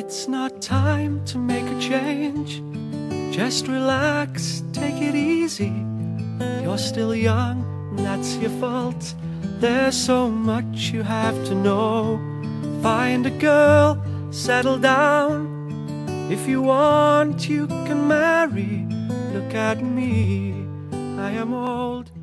It's not time to make a change. Just relax, take it easy. You're still young, and that's your fault. There's so much you have to know. Find a girl, settle down. If you want, you can marry. Look at me, I am old.